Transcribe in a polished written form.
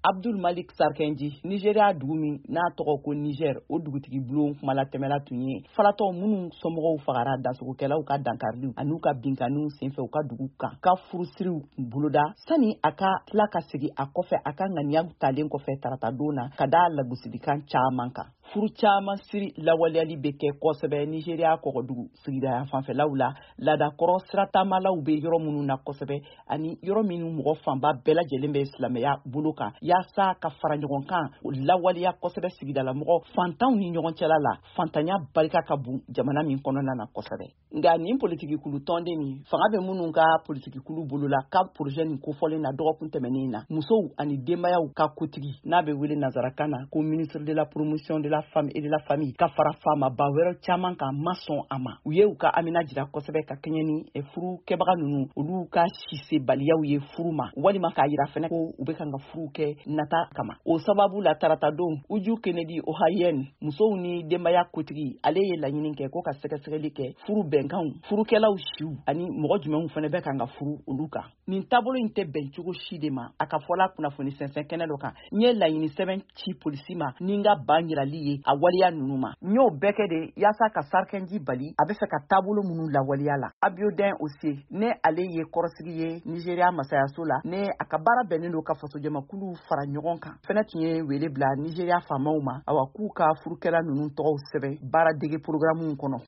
Abdul Malik Sarkenji Nigeria dugu min n'a tɔgɔ ko Niger o dugutigi bulon kuma la tɛmɛla tun ye falatɔ minnu somɔgɔw fagara dansogokɛlaw ka dankariliw an'u ka binkanniw senfɛ u ka dugu kan ka furusiriw boloda sani a ka tila ka segin a kɔfɛ a ka ŋaniya talen kɔfɛ taratadon na ka da lagosilikan caman kan. Furu caman siri lawaleyali bɛ kɛ kosɛbɛ Nigeria kɔgɔdugu sigida fanfɛlaw la ladakɔrɔ siratamalaw bɛ yɔrɔ minnu na kosɛbɛ ani yɔrɔ minnu mɔgɔ fanba bɛɛ lajɛlen bɛ silamɛya bolo kan yaasa ka fara ɲɔgɔn kan lawaleya kosɛbɛ sigidala mɔgɔ fantanw ni ɲɔgɔn cɛla la fantanya barika ka bon jamana min kɔnɔna na kosɛbɛ. Nka nin politikikulu tɔnden nin fanga bɛ minnu ka politikikulu bolo la ka projet nin kofɔlen na dɔgɔkun tɛmɛnen na musow ani denbayaw ka kotigi n'a bɛ wele nazarakan na ko ministre de la promotion de la femme et de la famille ka fara faamaba wɛrɛ caman kan ma sɔn a ma u ye u ka amina jira kosɛbɛ ka kɛɲɛ ni furu kɛbaga ninnu olu ka sisebaliyaw ye furu ma walima k'a yira fɛnɛ ko u bɛ kan ka furu kɛ nata kama o sababu la taratadon Uju Kennedy Ohayen musow ni denbaya kotigi ale ye laɲini kɛ ko ka sɛgɛsɛgɛli kɛ furu bɛnkanw furukɛlaw siw ani mɔgɔ jumɛnw fɛnɛ bɛ kan ka furu olu kan nin taabolo in tɛ bɛn cogo si de ma a ka fɔla kunnafoni sɛnsɛn kɛnɛ dɔ kan n ye laɲini sɛbɛn ci polisi ma ni n ka ban yirali ye a waliya ninnu ma n y'o bɛɛ kɛ de yaasa ka Sarkenji bali a bɛ fɛ ka taabolo minnu lawaleya la Abiodun Ose ne ale ye kɔrɔsigi ye Nigeria masayaso la ne a ka baara bɛnnen don ka fasojamakulu fara ɲɔgɔn kan fɛnɛ tun ye wele bila Nigeria faamaw ma awa k'u ka furukɛla ninnu tɔgɔw sɛbɛn baara dege programme kɔnɔ